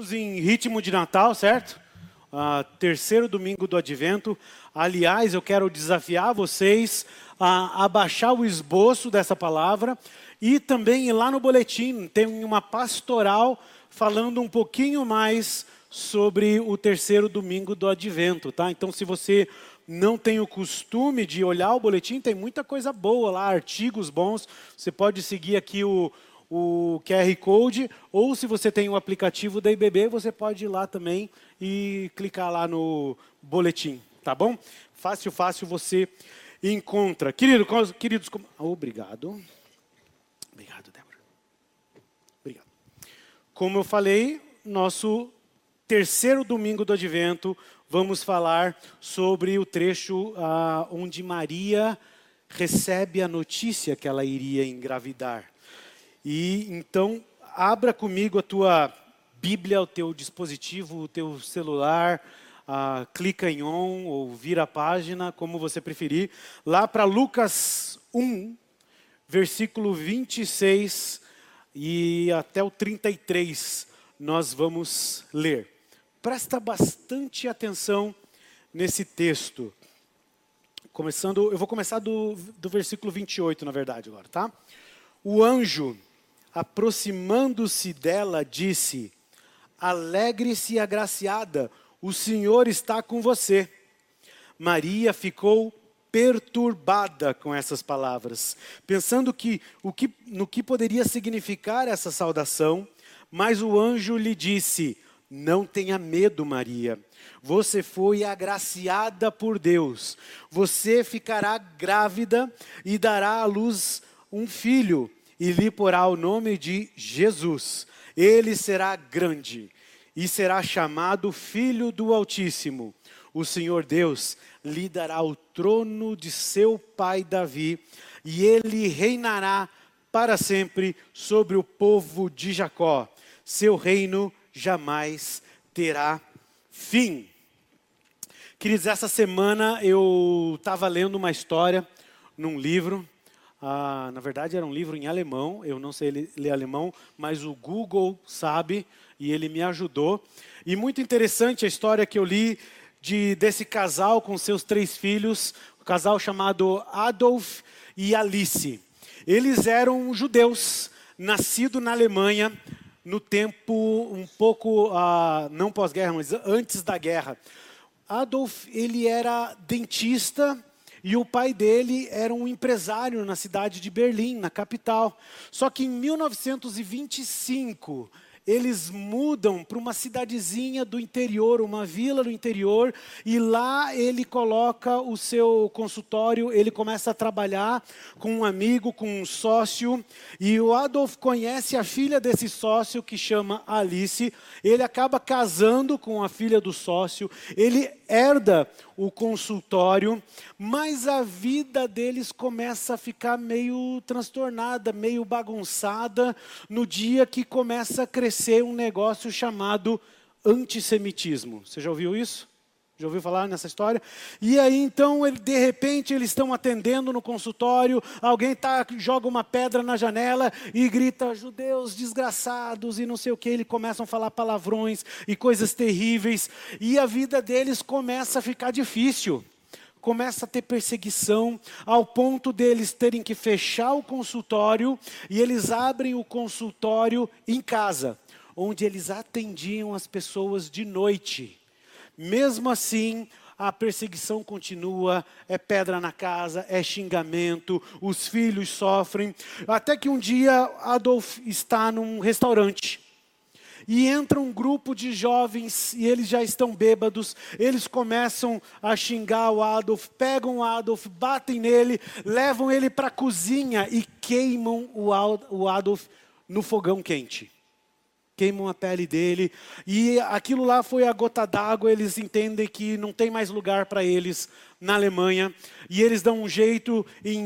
Estamos em ritmo de Natal, certo? Terceiro domingo do Advento. Aliás, eu quero desafiar vocês a baixar o esboço dessa palavra e também ir lá no boletim. Tem uma pastoral falando um pouquinho mais sobre o terceiro domingo do Advento, tá? Então, se você não tem o costume de olhar o boletim, tem muita coisa boa lá, artigos bons. Você pode seguir aqui o QR Code, ou se você tem o aplicativo da IBB, você pode ir lá também e clicar lá no boletim, tá bom? Fácil você encontra. Queridos, obrigado. Obrigado, Débora. Obrigado. Como eu falei, nosso terceiro domingo do Advento, vamos falar sobre o trecho onde Maria recebe a notícia que ela iria engravidar. E então, abra comigo a tua Bíblia, o teu dispositivo, o teu celular, clica em on ou vira a página, como você preferir. Lá para Lucas 1, versículo 26 e até o 33, nós vamos ler. Presta bastante atenção nesse texto. Eu vou começar do versículo 28, na verdade, agora, tá? O anjo, aproximando-se dela, disse: alegre-se, agraciada, o Senhor está com você. Maria ficou perturbada com essas palavras, pensando no que poderia significar essa saudação, mas o anjo lhe disse: não tenha medo, Maria. Você foi agraciada por Deus. Você ficará grávida e dará à luz um filho, e lhe porá o nome de Jesus. Ele será grande e será chamado Filho do Altíssimo. O Senhor Deus lhe dará o trono de seu pai Davi, e ele reinará para sempre sobre o povo de Jacó. Seu reino jamais terá fim. Queridos, essa semana eu estava lendo uma história num livro. Na verdade, era um livro em alemão. Eu não sei ler alemão, mas o Google sabe e ele me ajudou. E muito interessante a história que eu li desse casal com seus 3 filhos, um casal chamado Adolf e Alice. Eles eram judeus, nascidos na Alemanha, no tempo um pouco, não pós-guerra, mas antes da guerra. Adolf, ele era dentista e o pai dele era um empresário na cidade de Berlim, na capital. Só que em 1925, eles mudam para uma cidadezinha do interior, uma vila do interior, e lá ele coloca o seu consultório, ele começa a trabalhar com um amigo, com um sócio, e o Adolf conhece a filha desse sócio, que chama Alice. Ele acaba casando com a filha do sócio, ele herda o consultório, mas a vida deles começa a ficar meio transtornada, meio bagunçada, no dia que começa a crescer um negócio chamado antissemitismo. Você já ouviu isso? Já ouviu falar nessa história? E aí, então, de repente, eles estão atendendo no consultório, alguém joga uma pedra na janela e grita: judeus desgraçados e não sei o que. Eles começam a falar palavrões e coisas terríveis, e a vida deles começa a ficar difícil. Começa a ter perseguição, ao ponto deles terem que fechar o consultório, e eles abrem o consultório em casa, onde eles atendiam as pessoas de noite. Mesmo assim, a perseguição continua, é pedra na casa, é xingamento, os filhos sofrem. Até que um dia, Adolf está num restaurante. E entra um grupo de jovens, e eles já estão bêbados. Eles começam a xingar o Adolf, pegam o Adolf, batem nele, levam ele para a cozinha e queimam o Adolf no fogão quente. Queimam a pele dele, e aquilo lá foi a gota d'água. Eles entendem que não tem mais lugar para eles na Alemanha, e eles dão um jeito. Em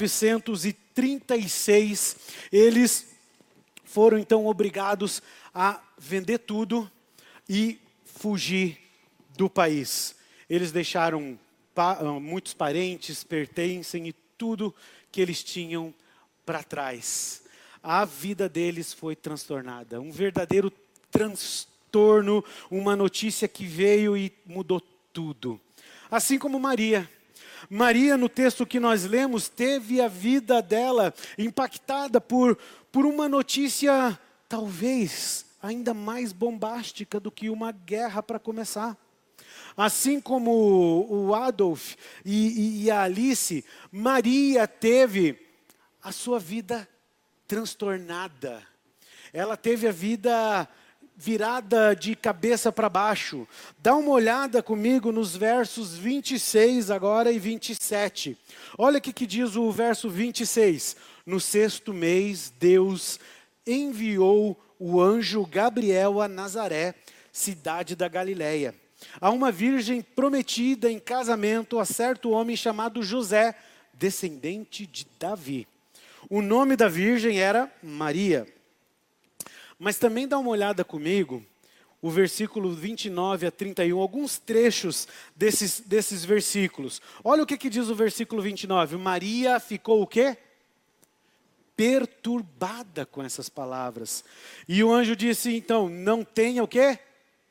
1936, eles foram então obrigados a vender tudo e fugir do país. Eles deixaram muitos parentes, pertencem e tudo que eles tinham para trás. A vida deles foi transtornada, um verdadeiro transtorno, uma notícia que veio e mudou tudo. Assim como Maria. Maria, no texto que nós lemos, teve a vida dela impactada por uma notícia, talvez, ainda mais bombástica do que uma guerra para começar. Assim como o Adolf e a Alice, Maria teve a sua vida transtornada. Ela teve a vida virada de cabeça para baixo. Dá uma olhada comigo nos versos 26 agora e 27. Olha o que diz o verso 26. No 6º mês, Deus enviou o anjo Gabriel a Nazaré, cidade da Galileia, a uma virgem prometida em casamento a certo homem chamado José, descendente de Davi. O nome da virgem era Maria. Mas também dá uma olhada comigo, o versículo 29 a 31, alguns trechos desses versículos. Olha o que diz o versículo 29. Maria ficou o quê? Perturbada com essas palavras. E o anjo disse, então, não tenha o quê?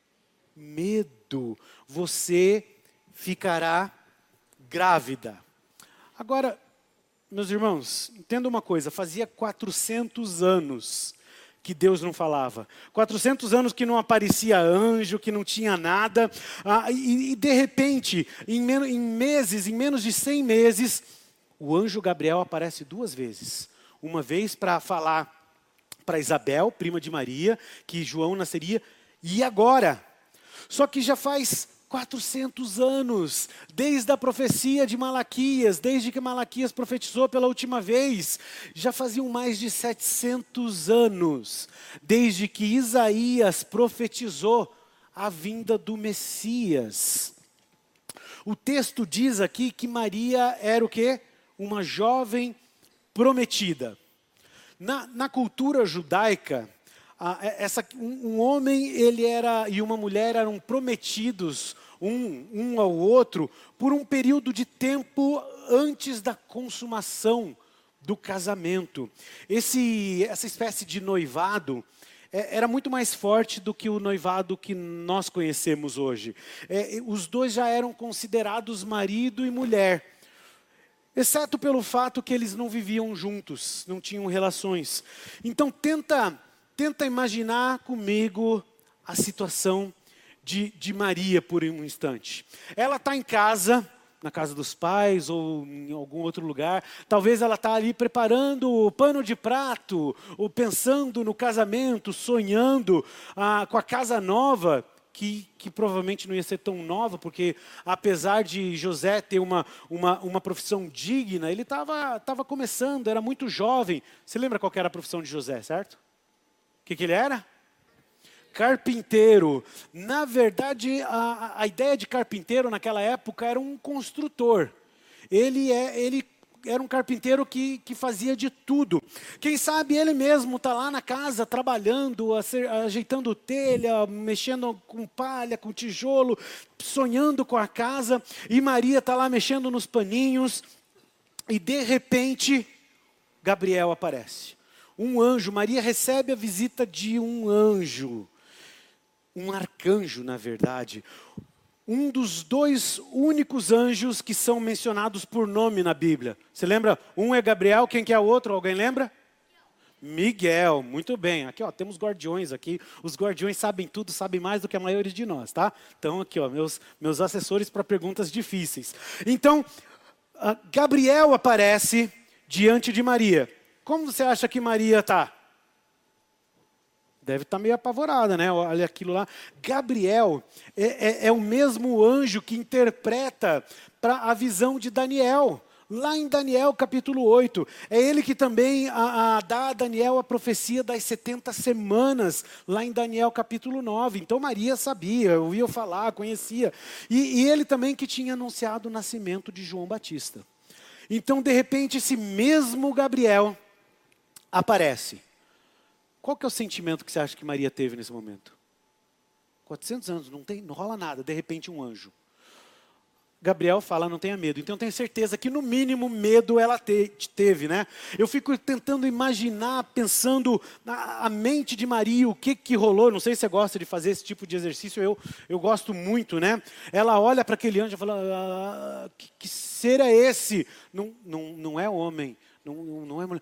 Medo. Você ficará grávida. Agora, meus irmãos, entenda uma coisa, fazia 400 anos que Deus não falava. 400 anos que não aparecia anjo, que não tinha nada. E de repente, em menos de 100 meses, o anjo Gabriel aparece 2 vezes. Uma vez para falar para Isabel, prima de Maria, que João nasceria. E agora? Só que já faz 400 anos, desde a profecia de Malaquias, desde que Malaquias profetizou pela última vez, já faziam mais de 700 anos, desde que Isaías profetizou a vinda do Messias. O texto diz aqui que Maria era o quê? Uma jovem prometida. Na cultura judaica, um homem e uma mulher eram prometidos um ao outro por um período de tempo antes da consumação do casamento. Essa espécie de noivado era muito mais forte do que o noivado que nós conhecemos hoje. Os dois já eram considerados marido e mulher, exceto pelo fato que eles não viviam juntos, não tinham relações. Então tenta imaginar comigo a situação de Maria por um instante. Ela está em casa, na casa dos pais ou em algum outro lugar. Talvez ela está ali preparando o pano de prato, ou pensando no casamento, sonhando com a casa nova, que provavelmente não ia ser tão nova, porque apesar de José ter uma profissão digna, ele estava começando, era muito jovem. Você lembra qual que era a profissão de José, certo? O que ele era? Carpinteiro. Na verdade, a ideia de carpinteiro naquela época era um construtor. Ele era um carpinteiro que fazia de tudo. Quem sabe ele mesmo está lá na casa trabalhando, ajeitando telha, mexendo com palha, com tijolo, sonhando com a casa. E Maria está lá mexendo nos paninhos. E de repente, Gabriel aparece. Um anjo, Maria recebe a visita de um anjo, um arcanjo, na verdade. Um dos 2 únicos anjos que são mencionados por nome na Bíblia. Você lembra? Um é Gabriel, quem que é o outro? Alguém lembra? Miguel, muito bem. Aqui, ó, temos guardiões aqui. Os guardiões sabem tudo, sabem mais do que a maioria de nós, tá? Então, aqui, ó, meus assessores para perguntas difíceis. Então, Gabriel aparece diante de Maria. Como você acha que Maria está? Deve estar meio apavorada, né? Olha aquilo lá. Gabriel é o mesmo anjo que interpreta para a visão de Daniel. Lá em Daniel capítulo 8. É ele que também dá a Daniel a profecia das 70 semanas. Lá em Daniel capítulo 9. Então Maria sabia, ouvia falar, conhecia. E ele também que tinha anunciado o nascimento de João Batista. Então de repente esse mesmo Gabriel aparece. Qual que é o sentimento que você acha que Maria teve nesse momento? 400 anos, não rola nada, de repente um anjo. Gabriel fala, não tenha medo. Então eu tenho certeza que no mínimo medo ela teve, né? Eu fico tentando imaginar, pensando na mente de Maria, o que rolou. Não sei se você gosta de fazer esse tipo de exercício, eu gosto muito, né? Ela olha para aquele anjo e fala, que ser é esse? Não é homem, não é mulher.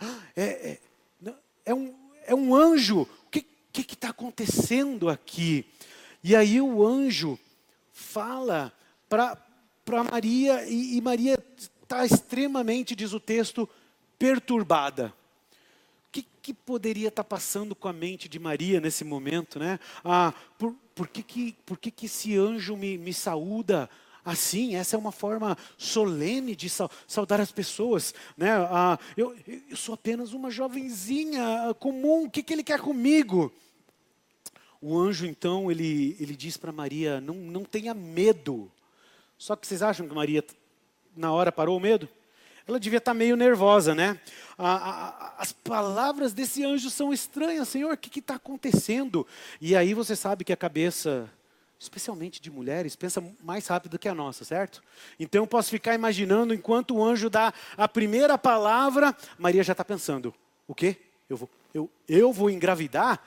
É um anjo. O que está acontecendo aqui? E aí o anjo fala para Maria, e Maria está extremamente, diz o texto, perturbada. O que poderia estar passando com a mente de Maria nesse momento, né? Por que esse anjo me saúda assim? Essa é uma forma solene de saudar as pessoas, né? Eu sou apenas uma jovenzinha comum, o que ele quer comigo? O anjo, então, ele diz para Maria, não tenha medo. Só que vocês acham que Maria, na hora, parou o medo? Ela devia estar meio nervosa, né? As palavras desse anjo são estranhas. Senhor, o que está acontecendo? E aí você sabe que a cabeça, especialmente de mulheres, pensa mais rápido que a nossa, certo? Então eu posso ficar imaginando, enquanto o anjo dá a primeira palavra, Maria já está pensando, o quê? Eu vou engravidar?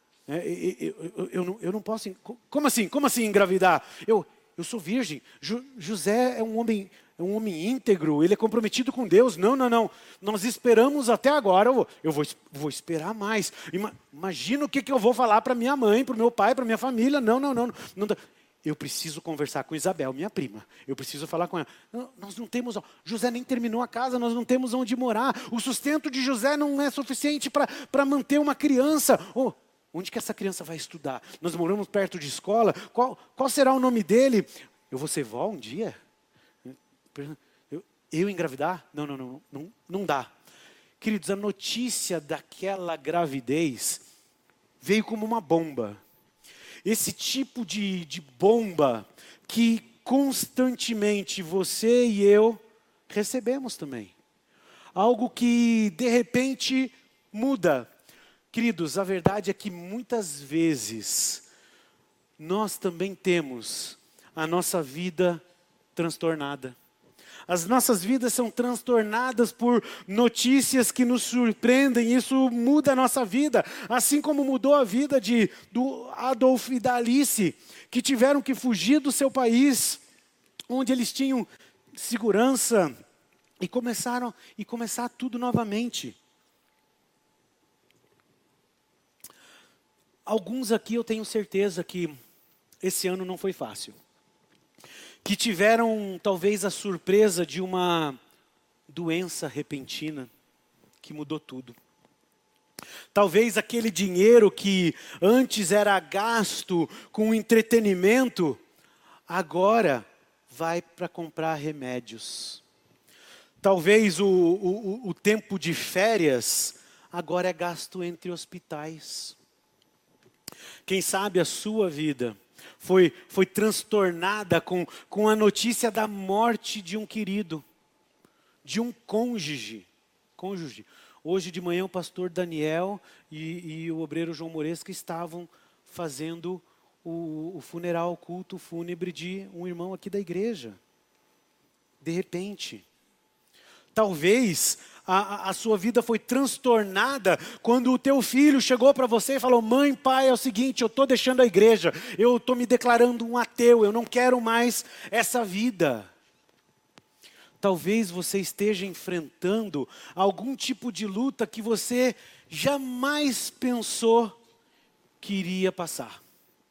Eu não posso... Como assim engravidar? Eu sou virgem. José é um homem íntegro, ele é comprometido com Deus. Não. Nós esperamos até agora, eu vou esperar mais. Imagina o que eu vou falar para minha mãe, para o meu pai, para minha família. Não. Eu preciso conversar com Isabel, minha prima. Eu preciso falar com ela. Nós não temos... José nem terminou a casa, nós não temos onde morar. O sustento de José não é suficiente para manter uma criança. Onde que essa criança vai estudar? Nós moramos perto de escola. Qual será o nome dele? Eu vou ser vó um dia? Eu engravidar? Não dá. Queridos, a notícia daquela gravidez veio como uma bomba. Esse tipo de bomba que constantemente você e eu recebemos também. Algo que de repente muda. Queridos, a verdade é que muitas vezes nós também temos a nossa vida transtornada. As nossas vidas são transtornadas por notícias que nos surpreendem, isso muda a nossa vida. Assim como mudou a vida do Adolf e da Alice, que tiveram que fugir do seu país, onde eles tinham segurança, e começar tudo novamente. Alguns aqui eu tenho certeza que esse ano não foi fácil. Que tiveram talvez a surpresa de uma doença repentina que mudou tudo. Talvez aquele dinheiro que antes era gasto com entretenimento, agora vai para comprar remédios. Talvez o tempo de férias agora é gasto entre hospitais. Quem sabe a sua vida foi transtornada com a notícia da morte de um querido, de um cônjuge. Hoje de manhã o pastor Daniel e o obreiro João Moresca estavam fazendo o funeral, o culto fúnebre de um irmão aqui da igreja. De repente, talvez a sua vida foi transtornada quando o teu filho chegou para você e falou, mãe, pai, é o seguinte, eu estou deixando a igreja, eu estou me declarando um ateu, eu não quero mais essa vida. Talvez você esteja enfrentando algum tipo de luta que você jamais pensou que iria passar.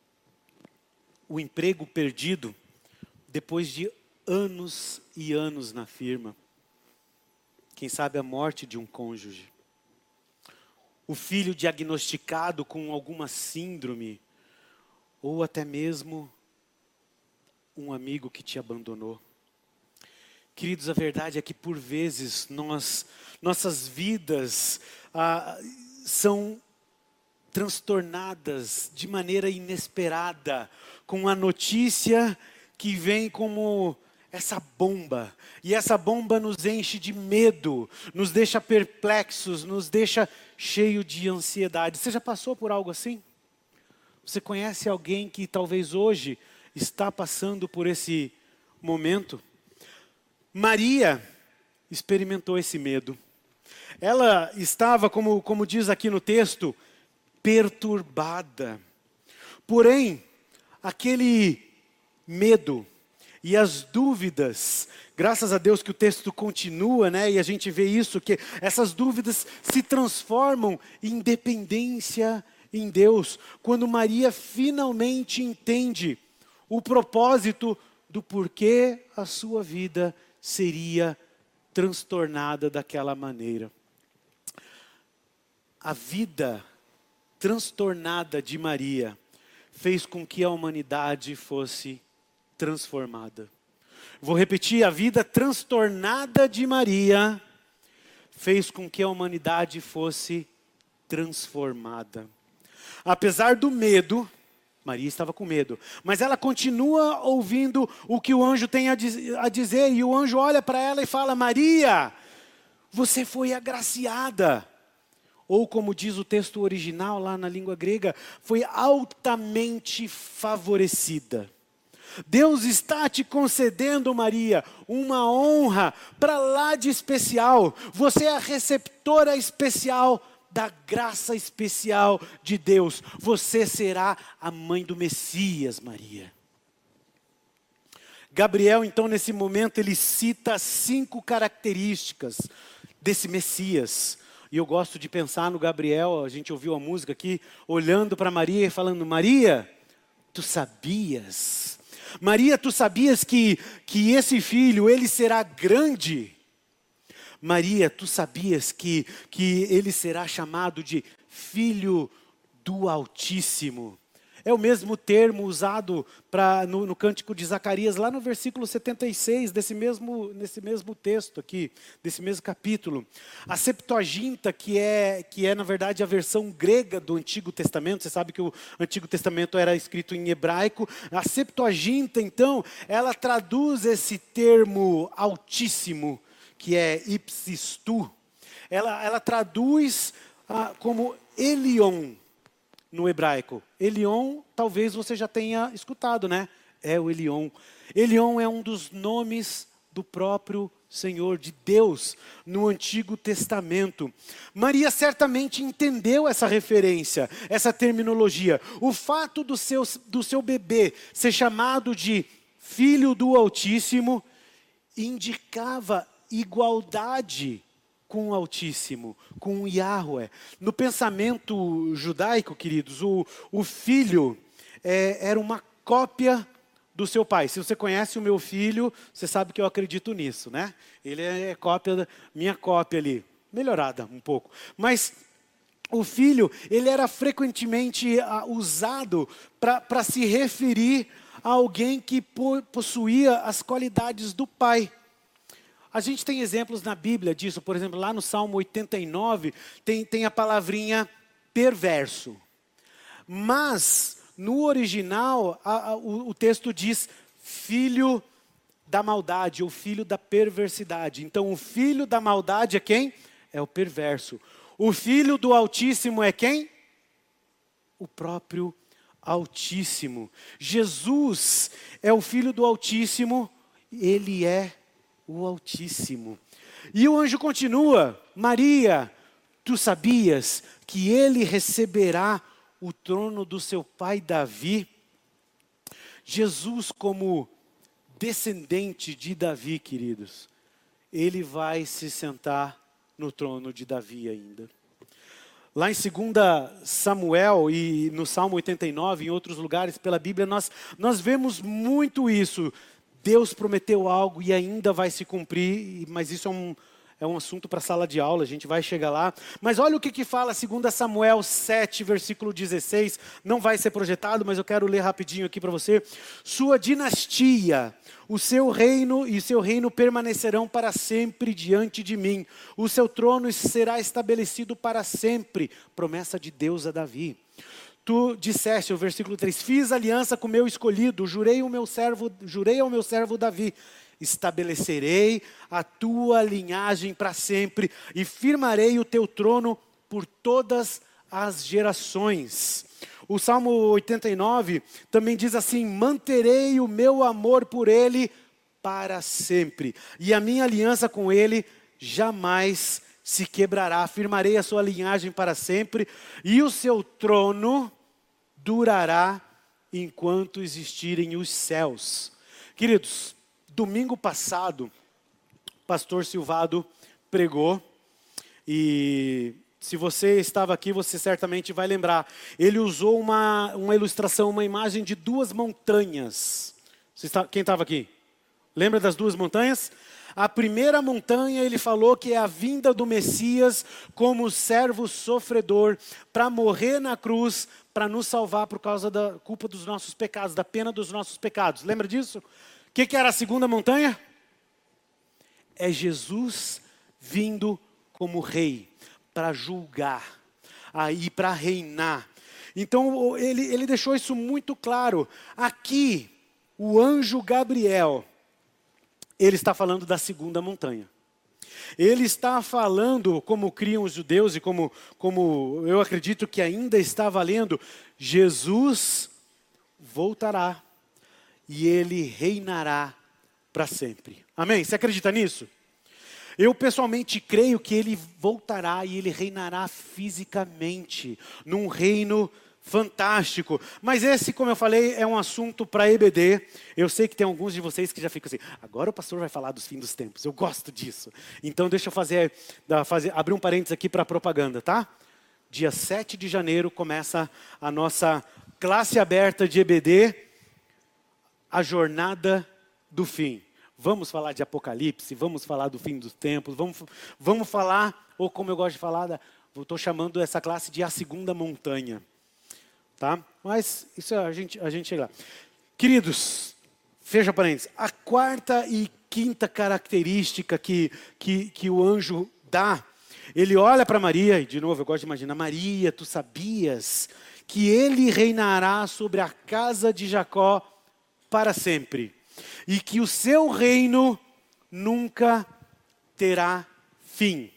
O emprego perdido depois de anos e anos na firma. Quem sabe a morte de um cônjuge. O filho diagnosticado com alguma síndrome. Ou até mesmo um amigo que te abandonou. Queridos, a verdade é que por vezes nossas vidas são transtornadas de maneira inesperada. Com a notícia que vem como essa bomba, e essa bomba nos enche de medo, nos deixa perplexos, nos deixa cheio de ansiedade. Você já passou por algo assim? Você conhece alguém que talvez hoje está passando por esse momento, Maria experimentou esse medo. Ela estava, como diz aqui no texto, perturbada. Porém, aquele medo e as dúvidas, graças a Deus que o texto continua, né? E a gente vê isso, que essas dúvidas se transformam em dependência em Deus. Quando Maria finalmente entende o propósito do porquê a sua vida seria transtornada daquela maneira. A vida transtornada de Maria fez com que a humanidade fosse transformada. Vou repetir, a vida transtornada de Maria fez com que a humanidade fosse transformada. Apesar do medo, Maria estava com medo, mas ela continua ouvindo o que o anjo tem a dizer, e o anjo olha para ela e fala: Maria, você foi agraciada. Ou como diz o texto original lá na língua grega, foi altamente favorecida. Deus está te concedendo, Maria, uma honra para lá de especial. Você é a receptora especial da graça especial de Deus. Você será a mãe do Messias, Maria. Gabriel, então, nesse momento, ele cita 5 características desse Messias. E eu gosto de pensar no Gabriel, a gente ouviu a música aqui, olhando para Maria e falando: Maria, tu sabias? Maria, tu sabias que esse filho, ele será grande? Maria, tu sabias que ele será chamado de Filho do Altíssimo? É o mesmo termo usado no Cântico de Zacarias, lá no versículo 76, nesse mesmo texto aqui, desse mesmo capítulo. A Septuaginta, que é na verdade a versão grega do Antigo Testamento, você sabe que o Antigo Testamento era escrito em hebraico. A Septuaginta, então, ela traduz esse termo altíssimo, que é ipsis tu, ela traduz como Elion no hebraico. Elion, talvez você já tenha escutado, né? É o Elion. Elion é um dos nomes do próprio Senhor, de Deus, no Antigo Testamento. Maria certamente entendeu essa referência, essa terminologia. O fato do seu bebê ser chamado de Filho do Altíssimo indicava igualdade com o Altíssimo, com o Yahweh. No pensamento judaico, queridos, o filho era uma cópia do seu pai. Se você conhece o meu filho, você sabe que eu acredito nisso, né? Ele é minha cópia ali, melhorada um pouco. Mas o filho, ele era frequentemente usado para se referir a alguém que possuía as qualidades do pai. A gente tem exemplos na Bíblia disso, por exemplo, lá no Salmo 89, tem a palavrinha perverso. Mas, no original, o texto diz filho da maldade, ou filho da perversidade. Então, o filho da maldade é quem? É o perverso. O filho do Altíssimo é quem? O próprio Altíssimo. Jesus é o Filho do Altíssimo, ele é o Altíssimo. E o anjo continua: Maria, tu sabias que ele receberá o trono do seu pai Davi? Jesus, como descendente de Davi, queridos, ele vai se sentar no trono de Davi ainda. Lá em 2 Samuel e no Salmo 89, em outros lugares pela Bíblia, nós vemos muito isso. Deus prometeu algo e ainda vai se cumprir, mas isso é um assunto para a sala de aula, a gente vai chegar lá. Mas olha o que fala 2 Samuel 7, versículo 16. Não vai ser projetado, mas eu quero ler rapidinho aqui para você. Sua dinastia, o seu reino permanecerão para sempre diante de mim. O seu trono será estabelecido para sempre. Promessa de Deus a Davi. Tu disseste, o versículo 3, fiz aliança com o meu escolhido, jurei ao meu servo Davi, estabelecerei a tua linhagem para sempre e firmarei o teu trono por todas as gerações. O Salmo 89 também diz assim: manterei o meu amor por ele para sempre, e a minha aliança com ele jamais se quebrará. Afirmarei a sua linhagem para sempre, e o seu trono durará enquanto existirem os céus. Queridos, domingo passado, o pastor Silvado pregou, e se você estava aqui, você certamente vai lembrar. Ele usou uma ilustração, uma imagem de duas montanhas. Quem estava aqui? Lembra das duas montanhas? A primeira montanha, ele falou que é a vinda do Messias como servo sofredor para morrer na cruz, para nos salvar por causa da culpa dos nossos pecados, da pena dos nossos pecados. Lembra disso? O que era a segunda montanha? É Jesus vindo como rei, para julgar, aí para reinar. Então ele deixou isso muito claro. Aqui, o anjo Gabriel, ele está falando da segunda montanha. Ele está falando, como criam os judeus e como eu acredito que ainda está valendo, Jesus voltará e ele reinará para sempre. Amém? Você acredita nisso? Eu pessoalmente creio que ele voltará e ele reinará fisicamente, num reino fantástico. Mas esse, como eu falei, é um assunto para EBD. Eu sei que tem alguns de vocês que já ficam assim, agora o pastor vai falar dos fins dos tempos. Eu gosto disso. Então deixa eu abrir um parênteses aqui para a propaganda, tá? Dia 7 de janeiro começa a nossa classe aberta de EBD, a jornada do fim. Vamos falar de Apocalipse, vamos falar do fim dos tempos, vamos falar, ou como eu gosto de falar, eu estou chamando essa classe de a segunda montanha. Tá? Mas isso a gente chega lá. Queridos, fecha parênteses. A quarta e quinta característica que o anjo dá, ele olha para Maria, e de novo eu gosto de imaginar, Maria, tu sabias que ele reinará sobre a casa de Jacó para sempre, e que o seu reino nunca terá fim.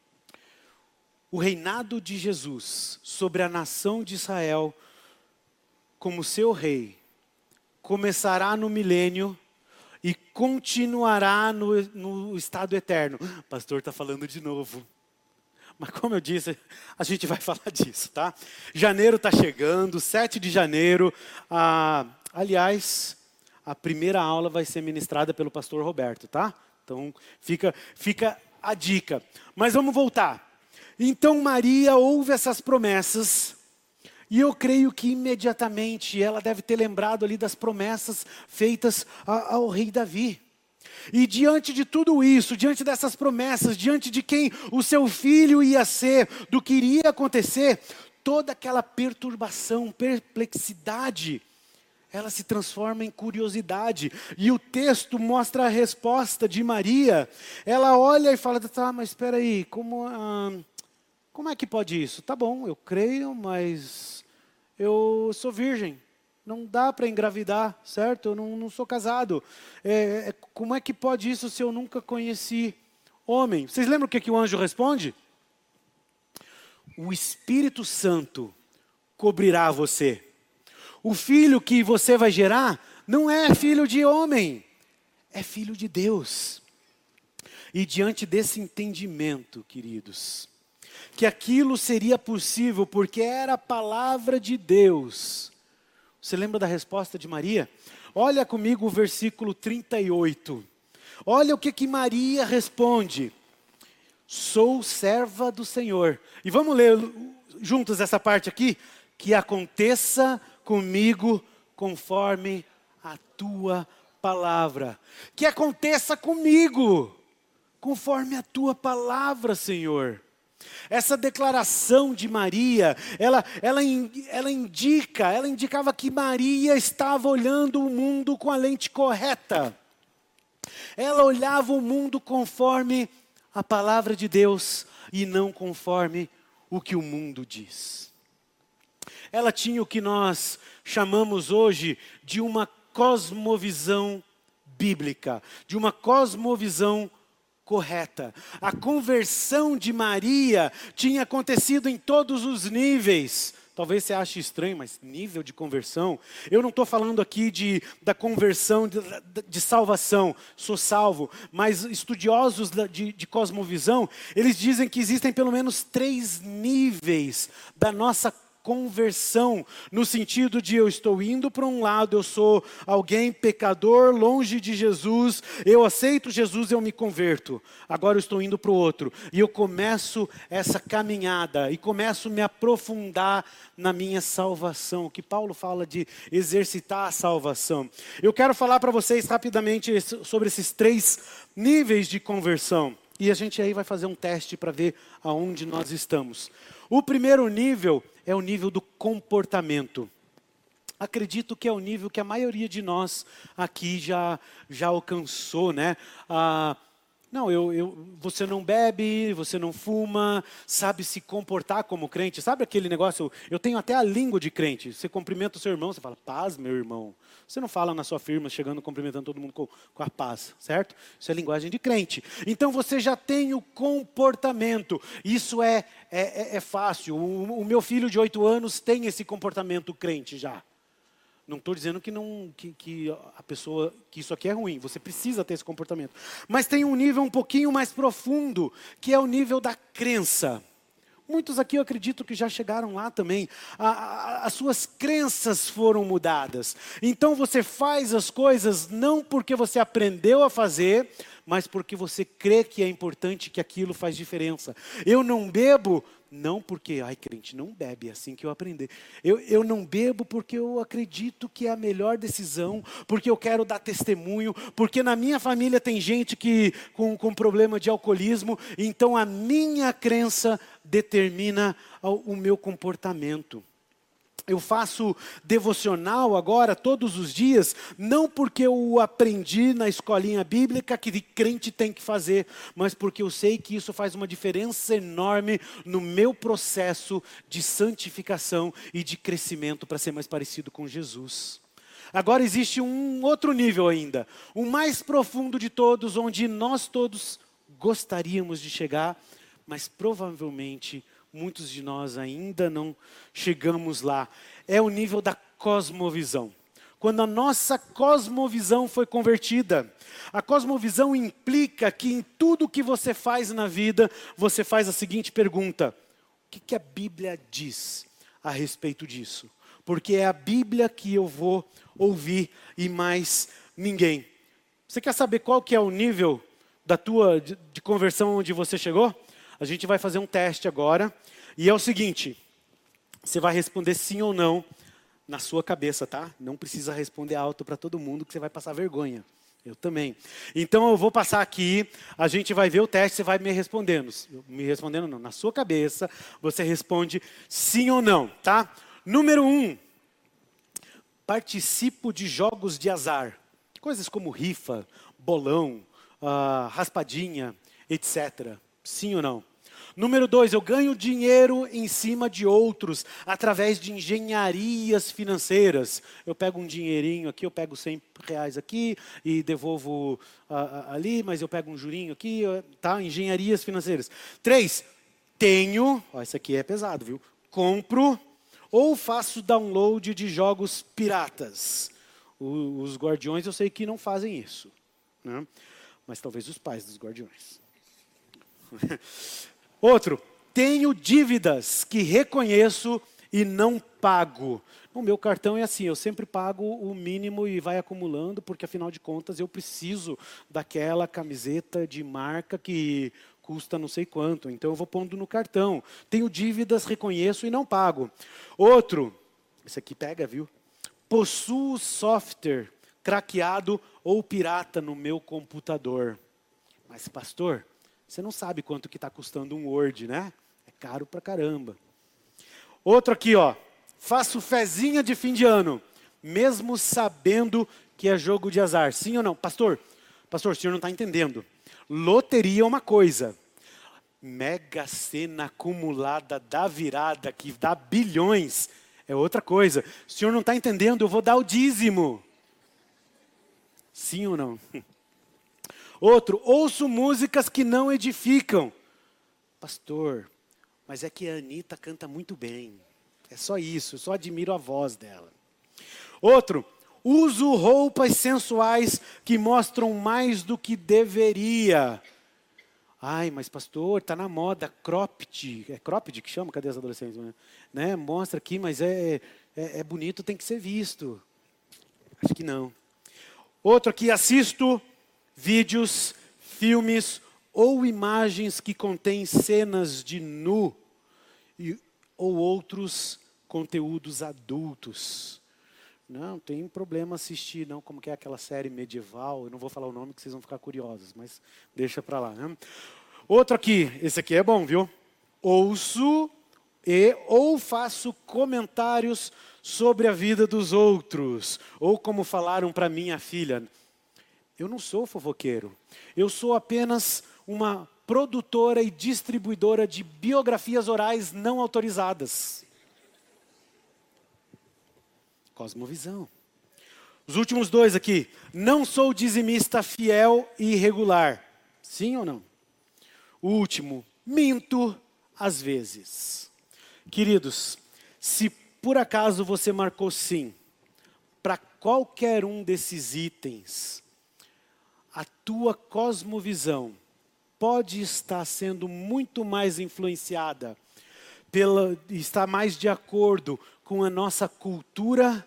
O reinado de Jesus sobre a nação de Israel como seu rei, começará no milênio e continuará no estado eterno. O pastor está falando de novo. Mas como eu disse, a gente vai falar disso, tá? Janeiro está chegando, 7 de janeiro. Aliás, a primeira aula vai ser ministrada pelo pastor Roberto, tá? Então, fica a dica. Mas vamos voltar. Então, Maria ouve essas promessas. E eu creio que imediatamente ela deve ter lembrado ali das promessas feitas ao rei Davi. E diante de tudo isso, diante dessas promessas, diante de quem o seu filho ia ser, do que iria acontecer, toda aquela perturbação, perplexidade, ela se transforma em curiosidade. E o texto mostra a resposta de Maria. Ela olha e fala, tá, mas espera aí, como é que pode isso? Tá bom, eu creio, mas eu sou virgem. Não dá para engravidar, certo? Eu não sou casado. Como é que pode isso se eu nunca conheci homem? Vocês lembram o que o anjo responde? O Espírito Santo cobrirá você. O filho que você vai gerar não é filho de homem, é filho de Deus. E diante desse entendimento, queridos, que aquilo seria possível porque era a palavra de Deus. Você lembra da resposta de Maria? Olha comigo o versículo 38. Olha o que Maria responde. Sou serva do Senhor. E vamos ler juntos essa parte aqui. Que aconteça comigo conforme a tua palavra. Que aconteça comigo conforme a tua palavra, Senhor. Essa declaração de Maria, ela indicava que Maria estava olhando o mundo com a lente correta. Ela olhava o mundo conforme a palavra de Deus e não conforme o que o mundo diz. Ela tinha o que nós chamamos hoje de uma cosmovisão bíblica, de uma cosmovisão correta. A conversão de Maria tinha acontecido em todos os níveis, Talvez você ache estranho, mas nível de conversão. Eu não estou falando aqui da conversão, de salvação, sou salvo. Mas estudiosos de cosmovisão, eles dizem que existem pelo menos 3 níveis da nossa conversão, no sentido de eu estou indo para um lado, eu sou alguém pecador, longe de Jesus, eu aceito Jesus, eu me converto. Agora eu estou indo para o outro, e eu começo essa caminhada, e começo a me aprofundar na minha salvação, que Paulo fala de exercitar a salvação. Eu quero falar para vocês rapidamente sobre esses 3 níveis de conversão, e a gente aí vai fazer um teste para ver aonde nós estamos. O primeiro nível é o nível do comportamento. Acredito que é o nível que a maioria de nós aqui já alcançou, né? Não, você não bebe, você não fuma, sabe se comportar como crente. Sabe aquele negócio, eu tenho até a língua de crente. Você cumprimenta o seu irmão, você fala, paz, meu irmão. Você não fala na sua firma, chegando, cumprimentando todo mundo com a paz, certo? Isso é linguagem de crente. Então você já tem o comportamento. Isso é fácil. O meu filho de 8 anos tem esse comportamento crente já. Não estou dizendo que a pessoa, que isso aqui é ruim, você precisa ter esse comportamento. Mas tem um nível um pouquinho mais profundo, que é o nível da crença. Muitos aqui eu acredito que já chegaram lá também. As suas crenças foram mudadas. Então você faz as coisas não porque você aprendeu a fazer, mas porque você crê que é importante, que aquilo faz diferença. Eu não bebo, não porque, crente não bebe, é assim que eu aprendi. Eu não bebo porque eu acredito que é a melhor decisão, porque eu quero dar testemunho, porque na minha família tem gente com problema de alcoolismo, então a minha crença determina o meu comportamento. Eu faço devocional agora, todos os dias, não porque eu aprendi na escolinha bíblica que crente tem que fazer, mas porque eu sei que isso faz uma diferença enorme no meu processo de santificação e de crescimento para ser mais parecido com Jesus. Agora existe um outro nível ainda, o mais profundo de todos, onde nós todos gostaríamos de chegar, mas provavelmente muitos de nós ainda não chegamos lá. É o nível da cosmovisão. Quando a nossa cosmovisão foi convertida. A cosmovisão implica que em tudo que você faz na vida, você faz a seguinte pergunta: o que a Bíblia diz a respeito disso? Porque é a Bíblia que eu vou ouvir e mais ninguém. Você quer saber qual que é o nível de conversão onde você chegou? A gente vai fazer um teste agora, e é o seguinte, você vai responder sim ou não na sua cabeça, tá? Não precisa responder alto para todo mundo, que você vai passar vergonha. Eu também. Então eu vou passar aqui, a gente vai ver o teste, você vai me respondendo. Me respondendo não, na sua cabeça, você responde sim ou não, tá? Número 1, participo de jogos de azar. Coisas como rifa, bolão, raspadinha, etc. Sim ou não? Número 2, eu ganho dinheiro em cima de outros, através de engenharias financeiras. Eu pego um dinheirinho aqui, eu pego R$100 aqui e devolvo ali, mas eu pego um jurinho aqui, tá? Engenharias financeiras. 3, isso aqui é pesado, viu? Compro ou faço download de jogos piratas. Os guardiões eu sei que não fazem isso, né? Mas talvez os pais dos guardiões. Outro, tenho dívidas que reconheço e não pago. O meu cartão é assim, eu sempre pago o mínimo e vai acumulando, porque afinal de contas eu preciso daquela camiseta de marca que custa não sei quanto, então eu vou pondo no cartão. Tenho dívidas, reconheço e não pago. Outro, esse aqui pega, viu? Possuo software craqueado ou pirata no meu computador. Mas pastor, você não sabe quanto que está custando um Word, né? É caro pra caramba. Outro aqui, faço fezinha de fim de ano, mesmo sabendo que é jogo de azar. Sim ou não? Pastor, o senhor não está entendendo. Loteria é uma coisa. Mega Sena acumulada da virada, que dá bilhões, é outra coisa. O senhor não está entendendo, eu vou dar o dízimo. Sim ou não? Outro, ouço músicas que não edificam. Pastor, mas é que a Anitta canta muito bem. É só isso, eu só admiro a voz dela. Outro, uso roupas sensuais que mostram mais do que deveria. Ai, mas pastor, está na moda, cropped. É cropped que chama? Cadê as adolescentes? Né? Mostra aqui, mas é bonito, tem que ser visto. Acho que não. Outro aqui, assisto vídeos, filmes ou imagens que contêm cenas de nu ou outros conteúdos adultos. Não tem problema assistir, não, como que é aquela série medieval, eu não vou falar o nome que vocês vão ficar curiosos, mas deixa para lá. Né? Outro aqui, esse aqui é bom, viu? Ouço ou faço comentários sobre a vida dos outros, ou como falaram para minha filha, eu não sou fofoqueiro, eu sou apenas uma produtora e distribuidora de biografias orais não autorizadas. Cosmovisão. Os últimos dois aqui. Não sou dizimista fiel e regular. Sim ou não? O último. Minto às vezes. Queridos, se por acaso você marcou sim para qualquer um desses itens, a tua cosmovisão pode estar sendo muito mais influenciada está mais de acordo com a nossa cultura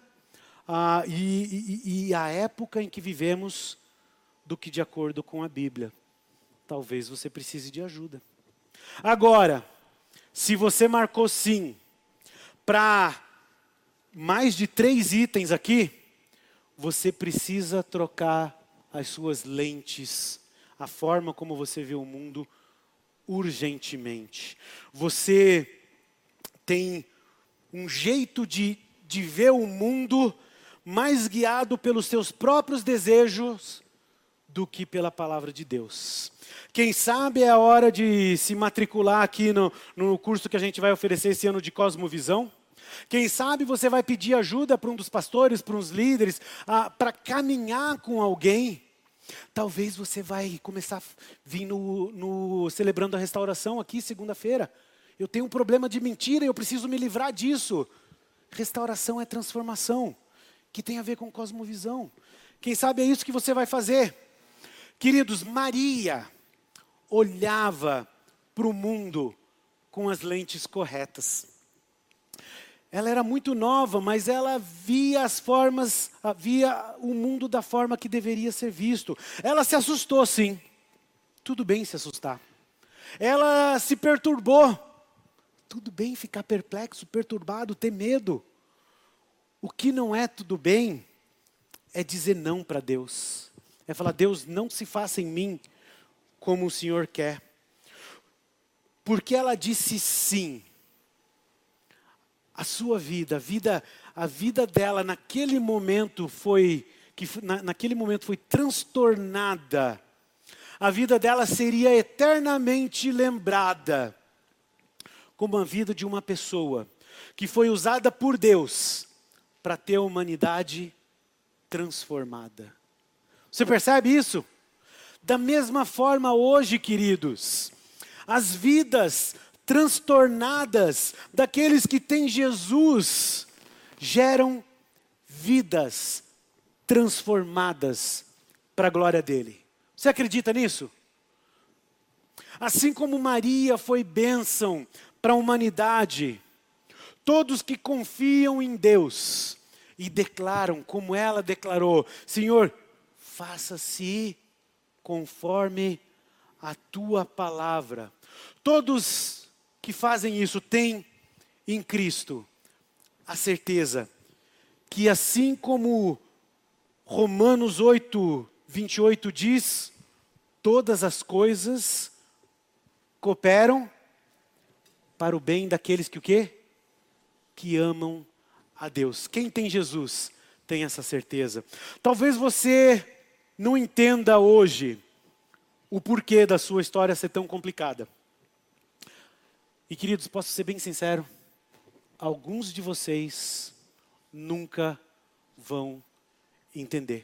e a época em que vivemos do que de acordo com a Bíblia. Talvez você precise de ajuda. Agora, se você marcou sim para mais de 3 itens aqui, você precisa trocar as suas lentes, a forma como você vê o mundo urgentemente. Você tem um jeito de ver o mundo mais guiado pelos seus próprios desejos do que pela palavra de Deus. Quem sabe é a hora de se matricular aqui no curso que a gente vai oferecer esse ano de Cosmovisão. Quem sabe você vai pedir ajuda para um dos pastores, para uns líderes, para caminhar com alguém. Talvez você vai começar a vir celebrando a restauração aqui segunda-feira. Eu tenho um problema de mentira e eu preciso me livrar disso. Restauração é transformação, que tem a ver com cosmovisão. Quem sabe é isso que você vai fazer. Queridos, Maria olhava para o mundo com as lentes corretas. Ela era muito nova, mas ela via via o mundo da forma que deveria ser visto. Ela se assustou, sim. Tudo bem se assustar. Ela se perturbou. Tudo bem ficar perplexo, perturbado, ter medo. O que não é tudo bem é dizer não para Deus. É falar, Deus, não se faça em mim como o Senhor quer. Porque ela disse sim. A sua vida, a vida dela naquele momento foi transtornada. A vida dela seria eternamente lembrada como a vida de uma pessoa que foi usada por Deus para ter a humanidade transformada. Você percebe isso? Da mesma forma hoje, queridos, as vidas transtornadas daqueles que têm Jesus geram vidas transformadas para a glória dele. Você acredita nisso? Assim como Maria foi bênção para a humanidade, todos que confiam em Deus e declaram, como ela declarou, Senhor, faça-se conforme a tua palavra. Todos que fazem isso têm em Cristo a certeza que assim como Romanos 8, 28 diz, todas as coisas cooperam para o bem daqueles que o quê? Que amam a Deus. Quem tem Jesus tem essa certeza. Talvez você não entenda hoje o porquê da sua história ser tão complicada. E queridos, posso ser bem sincero? Alguns de vocês nunca vão entender.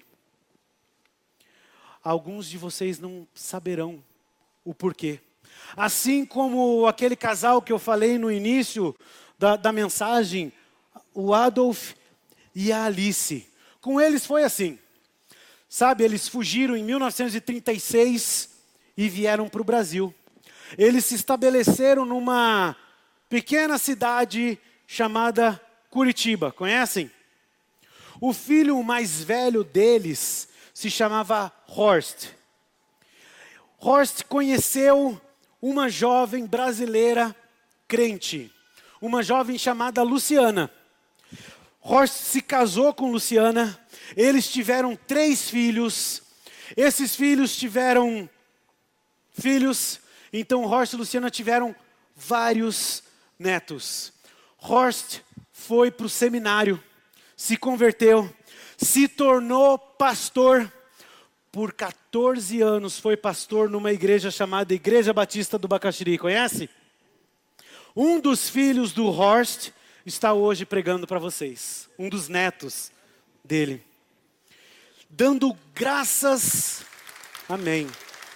Alguns de vocês não saberão o porquê. Assim como aquele casal que eu falei no início da mensagem, o Adolf e a Alice. Com eles foi assim. Sabe, eles fugiram em 1936 e vieram para o Brasil. Eles se estabeleceram numa pequena cidade chamada Curitiba. Conhecem? O filho mais velho deles se chamava Horst. Horst conheceu uma jovem brasileira crente, uma jovem chamada Luciana. Horst se casou com Luciana, eles tiveram 3 filhos, esses filhos tiveram filhos, então Horst e Luciana tiveram vários netos. Horst foi para o seminário, se converteu, se tornou pastor. Por 14 anos foi pastor numa igreja chamada Igreja Batista do Bacaxiri. Conhece? Um dos filhos do Horst está hoje pregando para vocês. Um dos netos dele. Dando graças. Amém.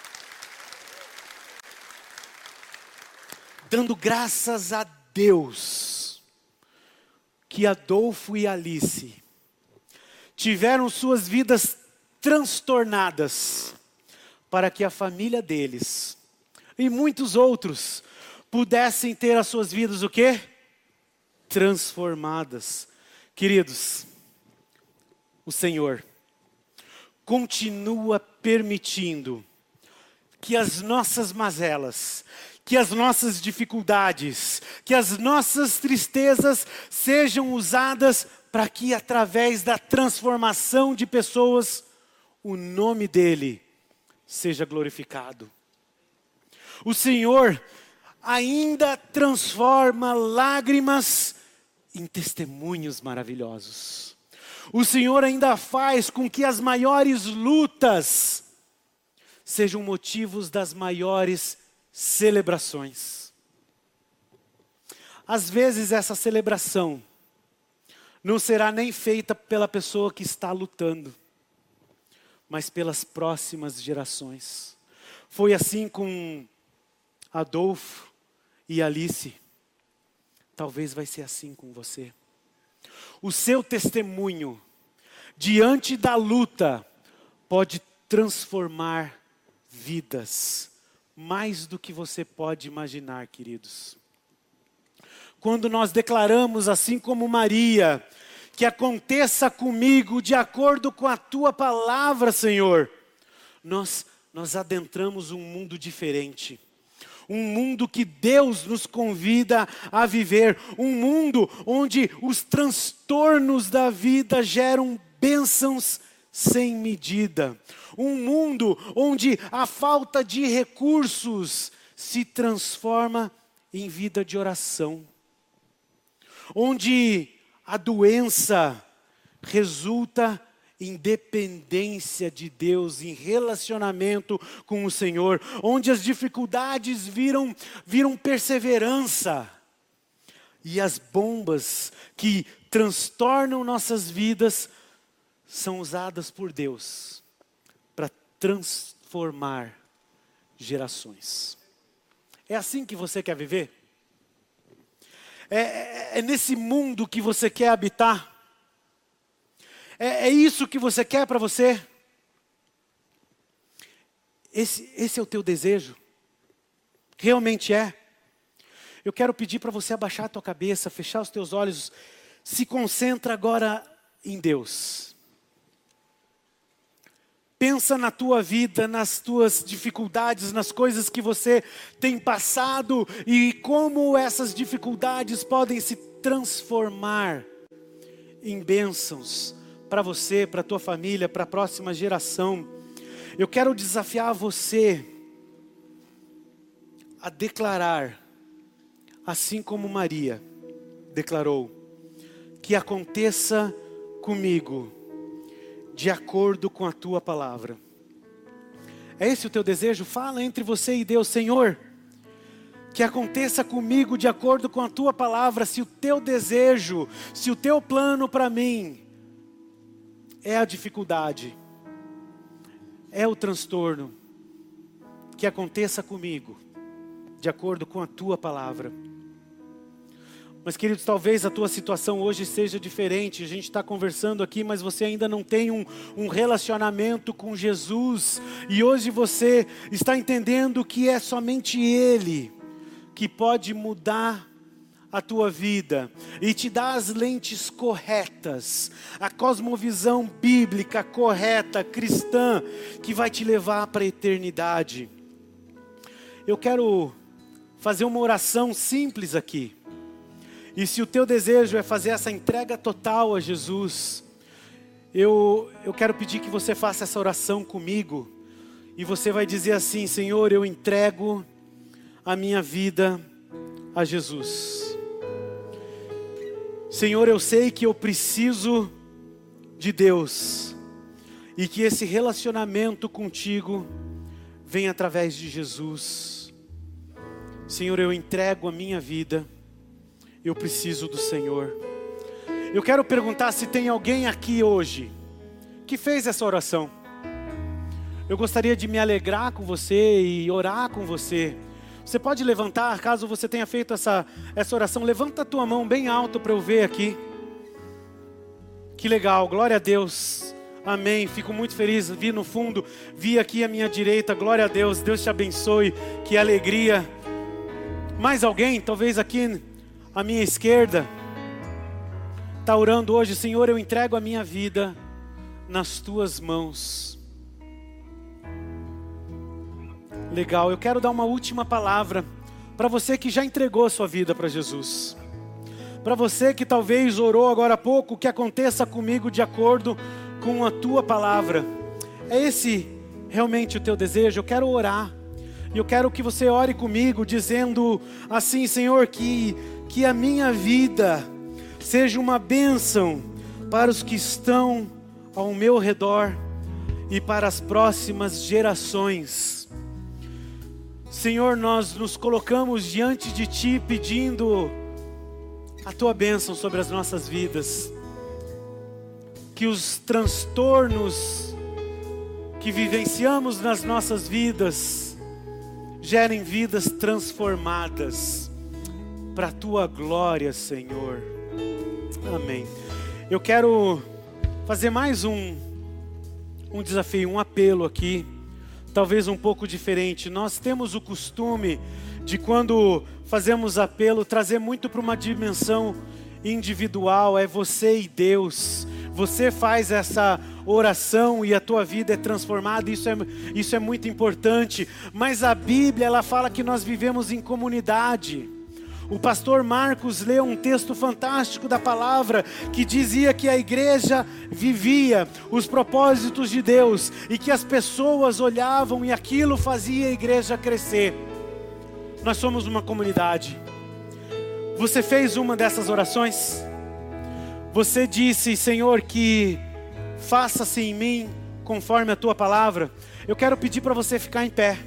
Dando graças a Deus que Adolfo e Alice tiveram suas vidas transtornadas para que a família deles e muitos outros pudessem ter as suas vidas o quê? Transformadas. Queridos, o Senhor continua permitindo que as nossas mazelas, que as nossas dificuldades, que as nossas tristezas sejam usadas para que através da transformação de pessoas, o nome dele seja glorificado. O Senhor ainda transforma lágrimas em testemunhos maravilhosos. O Senhor ainda faz com que as maiores lutas sejam motivos das maiores celebrações. Às vezes essa celebração não será nem feita pela pessoa que está lutando, mas pelas próximas gerações. Foi assim com Adolfo e Alice. Talvez vai ser assim com você. O seu testemunho diante da luta pode transformar vidas mais do que você pode imaginar, queridos. Quando nós declaramos, assim como Maria, que aconteça comigo de acordo com a tua palavra, Senhor, nós adentramos um mundo diferente. Um mundo que Deus nos convida a viver. Um mundo onde os transtornos da vida geram bênçãos sem medida. Um mundo onde a falta de recursos se transforma em vida de oração. Onde a doença resulta em dependência de Deus, em relacionamento com o Senhor. Onde as dificuldades viram perseverança. E as bombas que transtornam nossas vidas são usadas por Deus para transformar gerações. É assim que você quer viver? É nesse mundo que você quer habitar? É isso que você quer para você? Esse é o teu desejo? Realmente é? Eu quero pedir para você abaixar a tua cabeça, fechar os teus olhos. Se concentra agora em Deus. Pensa na tua vida, nas tuas dificuldades, nas coisas que você tem passado e como essas dificuldades podem se transformar em bênçãos para você, para a tua família, para a próxima geração. Eu quero desafiar você a declarar, assim como Maria declarou, que aconteça comigo de acordo com a tua palavra. É esse o teu desejo? Fala entre você e Deus. Senhor, que aconteça comigo de acordo com a tua palavra. Se o teu desejo, se o teu plano para mim é a dificuldade, é o transtorno, que aconteça comigo de acordo com a tua palavra. Mas, queridos, talvez a tua situação hoje seja diferente. A gente está conversando aqui, mas você ainda não tem um relacionamento com Jesus. E hoje você está entendendo que é somente Ele que pode mudar a tua vida e te dar as lentes corretas, a cosmovisão bíblica correta, cristã, que vai te levar para a eternidade. Eu quero fazer uma oração simples aqui. E se o teu desejo é fazer essa entrega total a Jesus, eu quero pedir que você faça essa oração comigo. E você vai dizer assim: Senhor, eu entrego a minha vida a Jesus. Senhor, eu sei que eu preciso de Deus. E que esse relacionamento contigo vem através de Jesus. Senhor, eu entrego a minha vida. Eu preciso do Senhor. Eu quero perguntar se tem alguém aqui hoje que fez essa oração. Eu gostaria de me alegrar com você e orar com você. Você pode levantar, caso você tenha feito essa oração. Levanta a tua mão bem alto para eu ver aqui. Que legal, glória a Deus. Amém, fico muito feliz. Vi no fundo, vi aqui à minha direita. Glória a Deus, Deus te abençoe. Que alegria. Mais alguém, talvez aqui à minha esquerda, está orando hoje: Senhor, eu entrego a minha vida nas tuas mãos. Legal, eu quero dar uma última palavra para você que já entregou a sua vida para Jesus. Para você que talvez orou agora há pouco, que aconteça comigo de acordo com a tua palavra. É esse realmente o teu desejo? Eu quero orar. E eu quero que você ore comigo dizendo assim: Senhor, que a minha vida seja uma bênção para os que estão ao meu redor e para as próximas gerações. Senhor, nós nos colocamos diante de Ti pedindo a Tua bênção sobre as nossas vidas. Que os transtornos que vivenciamos nas nossas vidas gerem vidas transformadas para a Tua glória, Senhor. Amém. Eu quero fazer mais um desafio, um apelo aqui, talvez um pouco diferente. Nós temos o costume de, quando fazemos apelo, trazer muito para uma dimensão individual. É você e Deus. Você faz essa oração e a tua vida é transformada. Isso é muito importante. Mas a Bíblia, ela fala que nós vivemos em comunidade. O pastor Marcos leu um texto fantástico da palavra que dizia que a igreja vivia os propósitos de Deus e que as pessoas olhavam e aquilo fazia a igreja crescer. Nós somos uma comunidade. Você fez uma dessas orações? Você disse: Senhor, que faça-se em mim conforme a tua palavra. Eu quero pedir para você ficar em pé.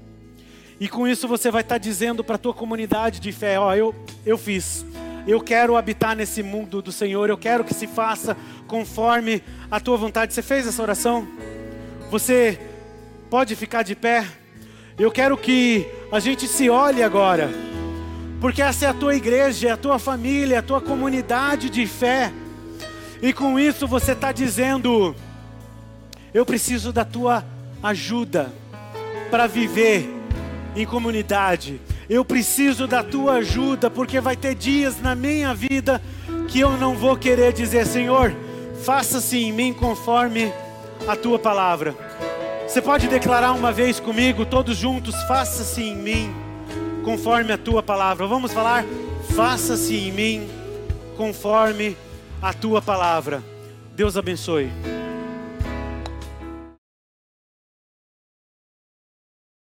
E com isso você vai estar dizendo para a tua comunidade de fé: ó, eu fiz. Eu quero habitar nesse mundo do Senhor. Eu quero que se faça conforme a tua vontade. Você fez essa oração? Você pode ficar de pé? Eu quero que a gente se olhe agora. Porque essa é a tua igreja, é a tua família, é a tua comunidade de fé. E com isso você está dizendo: eu preciso da tua ajuda para viver em comunidade. Eu preciso da tua ajuda, porque vai ter dias na minha vida que eu não vou querer dizer: Senhor, faça-se em mim conforme a tua palavra. Você pode declarar uma vez comigo, todos juntos: faça-se em mim conforme a tua palavra. Vamos falar: faça-se em mim conforme a tua palavra. Deus abençoe.